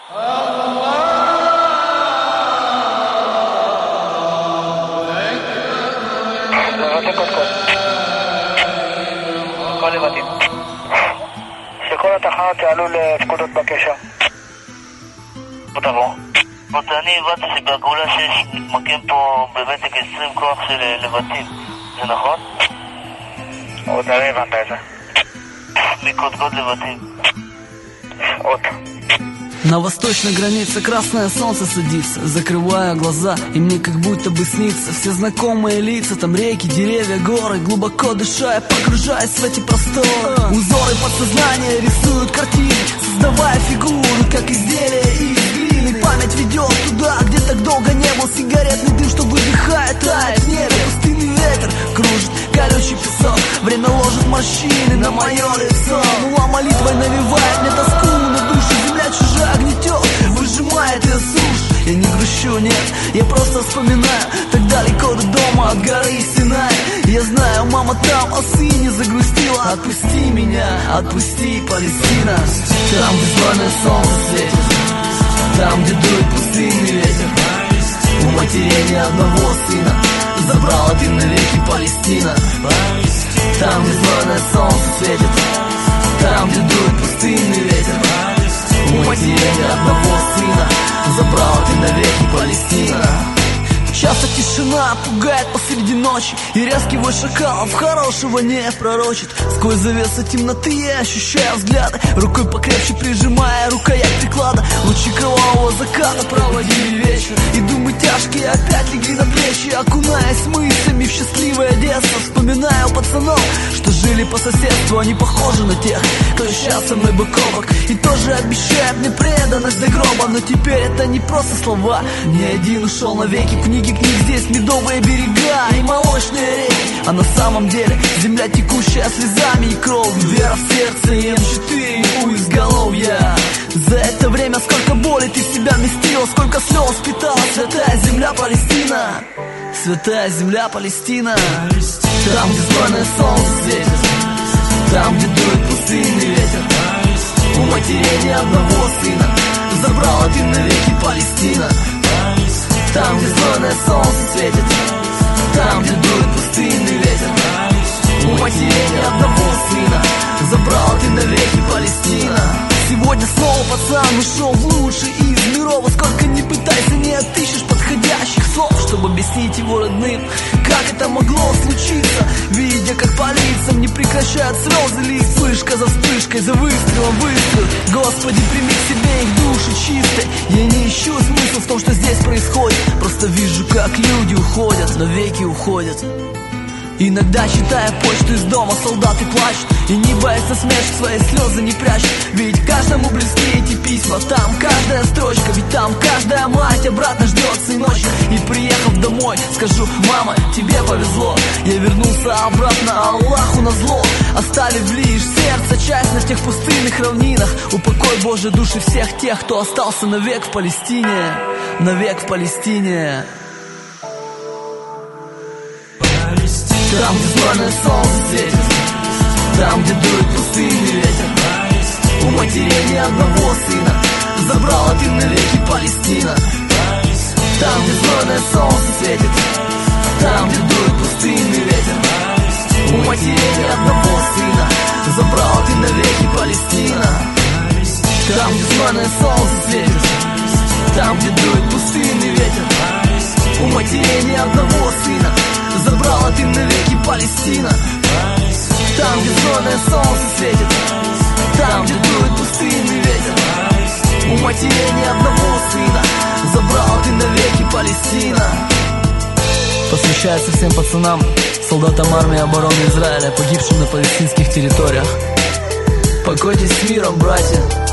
כל לבטים. שכל התחנות יעלו לפקודות בקשר. תבוא. אני הבנתי שבגאולה 6 מתמקם פה בבטק 20 כוח של לבטים. זה נכון? עוד לא הבנת את זה. מקודקוד לבטים. עוד. На восточной границе красное солнце садится. Закрываю глаза, и мне как будто бы снится все знакомые лица. Там реки, деревья, горы. Глубоко дыша, я погружаюсь в эти просторы. Узоры подсознания рисуют картины, создавая фигуры, как изделия из глины. Память ведет туда, где так долго не был. Сигаретный дым, что выдыхает, тает в небе. Пустынный ветер кружит колючий песок. Время ложит морщины на мое лицо. Мула молитвой навевает мне тоску на душу. Земля чужая гнетет, выжимает ее сушь. Я не грущу, нет, я просто вспоминаю. Так далеко до дома, от горы Синай. Я знаю, мама там о сыне загрустила. Отпусти меня, отпусти, Палестина. Там, где звездное солнце светит, там, где дует пустынный ветер. У матерей ни одного сына забрала ты навеки, Палестина. Там, где звездное солнце светит, там, где дует пустынный ветер. У матерей ни одного сына забрала ты навеки, Палестина. Часто тишина пугает посреди ночи, и резкий вой шакалов хорошего не пророчит. Сквозь завесу темноты я ощущаю взгляды, рукой покрепче прижимая рукоять приклада. Лучи кровавого заката проводили вечер, и думы тяжкие опять легли на плечи. Окунаясь мыслями в счастливое детство, вспоминаю пацанов, что жили по соседству. Они похожи на тех, кто сейчас со мной бок о бок, и тоже обещает мне преданность до гроба. Но теперь это не просто слова, ни один ушел навеки. Книги книг здесь медовые берега и молочные реки, а на самом деле земля, текущая слезами и кровью. Вера в сердце и М4 у изголовья. За это время сколько боли ты в себя вместила, сколько слез питала святая земля Палестина. Святая земля Палестина. Там, где звездное солнце светит, там, где дует пустынный ветер. У матерей ни одного сына забрала ты навеки, Палестина. Там, где звездное солнце светит, там, где дует пустынный ветер. У матерей ни одного сына забрала ты навеки, Палестина. Сегодня снова пацан ушел в лучший из миров. Сколько ни пытайся, не отыщешь подходящих слов, чтобы объяснить его родным, как это могло случиться. Видя, как по лицам не прекращают слезы лить, вспышка за вспышкой, за выстрелом выстрел. Господи, прими к себе их души чистой. Я не ищу смысла в том, что здесь происходит, просто вижу, как люди уходят, навеки уходят. Иногда, читая почту из дома, солдаты плачут, и не боятся смерти, свои слезы не прячут. Ведь каждому близки эти письма, там каждая строчка, ведь там каждая мать обратно ждет сыночка. И приехав домой, скажу: мама, тебе повезло, я вернулся обратно Аллаху назло, оставив лишь сердце часть на тех пустынных равнинах. Упокой, Боже, души всех тех, кто остался навек в Палестине, навек в Палестине. Там, где звездное солнце светит, там, где дует пустынный ветер. У матерей ни одного сына забрала ты навеки, Палестина. Там, где звездное солнце светит, там, где дует пустынный ветер. У матерей ни одного сына забрала ты навеки, Палестина. Там, где звездное солнце светит, там, где дует пустынный ветер. У матерей ни одного сына забрала ты навеки, Палестина. Там, где звездное солнце светит, там, где дует пустынный ветер. У матерей ни одного сына забрала ты навеки, Палестина. Посвящается всем пацанам, солдатам армии обороны Израиля, погибшим на палестинских территориях. Покойтесь с миром, братья.